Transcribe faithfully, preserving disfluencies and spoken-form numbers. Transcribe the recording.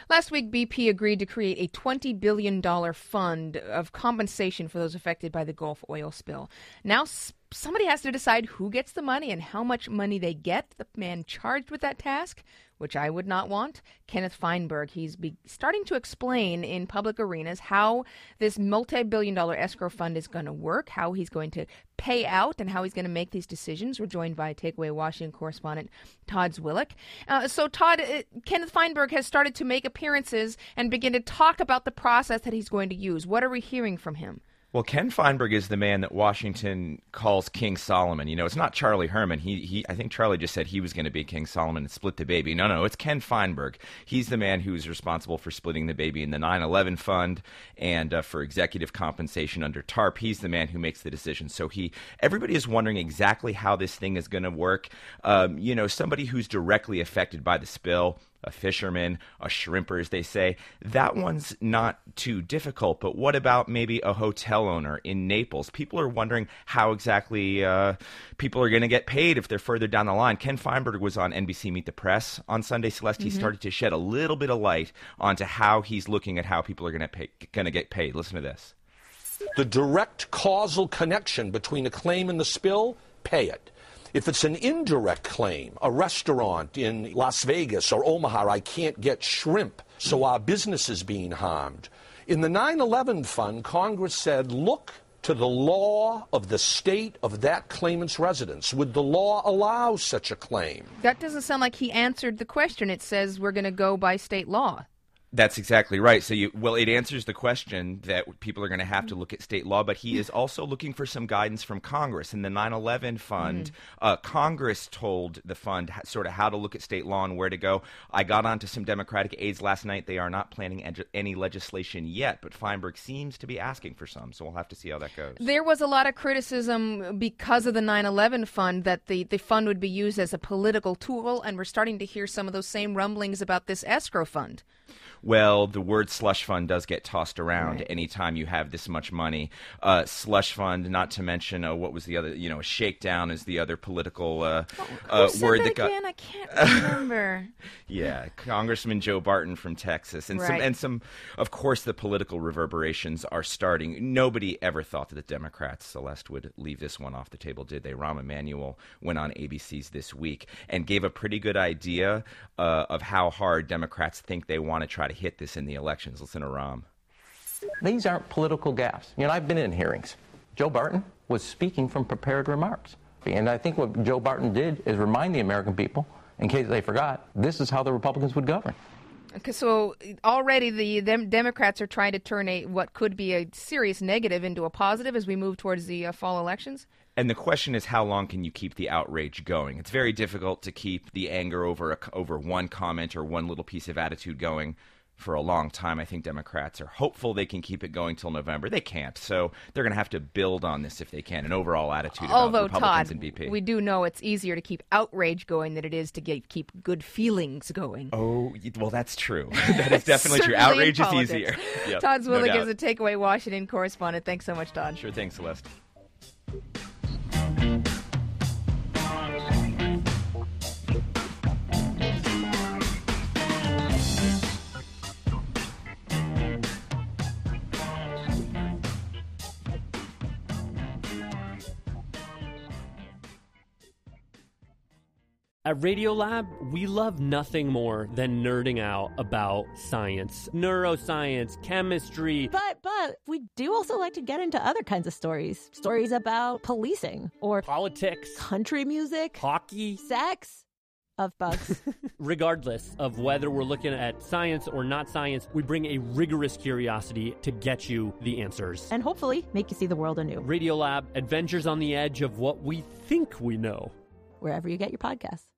Last week, B P agreed to create a twenty billion dollars fund of compensation for those affected by the Gulf oil spill. Now, somebody has to decide who gets the money and how much money they get. The man charged with that task, which I would not want, Kenneth Feinberg. He's be starting to explain in public arenas how this multi-billion dollar escrow fund is going to work, how he's going to pay out, and how he's going to make these decisions. We're joined by Takeaway Washington correspondent Todd Zwillich. Uh, so, Todd, uh, Kenneth Feinberg has started to make appearances and begin to talk about the process that he's going to use. What are we hearing from him? Well, Ken Feinberg is the man that Washington calls King Solomon. You know, it's not Charlie Herman. He, he, I think Charlie just said he was going to be King Solomon and split the baby. No, no, it's Ken Feinberg. He's the man who's responsible for splitting the baby in the nine eleven fund and uh, for executive compensation under TARP. He's the man who makes the decision. So he, everybody is wondering exactly how this thing is going to work. Um, you know, somebody who's directly affected by the spill, a fisherman, a shrimper, as they say, that one's not too difficult. But what about maybe a hotel owner in Naples? People are wondering how exactly uh, people are going to get paid if they're further down the line. Ken Feinberg was on N B C Meet the Press on Sunday, Celeste. Mm-hmm. He started to shed a little bit of light onto how he's looking at how people are going to going to get paid. Listen to this. The direct causal connection between a claim and the spill, pay it. If it's an indirect claim, a restaurant in Las Vegas or Omaha, I can't get shrimp, so our business is being harmed. In the nine eleven fund, Congress said, look to the law of the state of that claimant's residence. Would the law allow such a claim? That doesn't sound like he answered the question. It says we're going to go by state law. That's exactly right. So, you, well, it answers the question that people are going to have to look at state law, but he is also looking for some guidance from Congress. In the nine eleven fund, mm. uh, Congress told the fund sort of how to look at state law and where to go. I got onto some Democratic aides last night. They are not planning ed- any legislation yet, but Feinberg seems to be asking for some, so we'll have to see how that goes. There was a lot of criticism because of the nine eleven fund that the, the fund would be used as a political tool, and we're starting to hear some of those same rumblings about this escrow fund. Well, the word slush fund does get tossed around right. anytime you have this much money. Uh, slush fund, not to mention, uh, what was the other, you know, a shakedown is the other political uh, oh, uh, word that, that got. Again? I can't remember. Yeah, Congressman Joe Barton from Texas. And, right. some, and some, of course, the political reverberations are starting. Nobody ever thought that the Democrats, Celeste, would leave this one off the table, did they? Rahm Emanuel went on A B C's This Week and gave a pretty good idea uh, of how hard Democrats think they want to try to hit this in the elections. Listen to Rahm. These aren't political gaffes. You know, I've been in hearings. Joe Barton was speaking from prepared remarks. And I think what Joe Barton did is remind the American people, in case they forgot, this is how the Republicans would govern. Okay, so already the them Democrats are trying to turn a what could be a serious negative into a positive as we move towards the uh, fall elections? And the question is, how long can you keep the outrage going? It's very difficult to keep the anger over a, over one comment or one little piece of attitude going for a long time. I think Democrats are hopeful they can keep it going till November. They can't, so they're going to have to build on this if they can, an overall attitude about Although, Republicans Todd, and B P. We do know it's easier to keep outrage going than it is to get, keep good feelings going. Oh, well, that's true. That is definitely true. Outrage is easier. Yep, Todd Zwillich no is a Takeaway Washington correspondent. Thanks so much, Todd. Sure thing, Celeste. At Radiolab, we love nothing more than nerding out about science, neuroscience, chemistry. But, but, we do also like to get into other kinds of stories. Stories about policing or politics, country music, hockey, sex, of bugs. Regardless of whether we're looking at science or not science, we bring a rigorous curiosity to get you the answers. And hopefully make you see the world anew. Radiolab, adventures on the edge of what we think we know. Wherever you get your podcasts.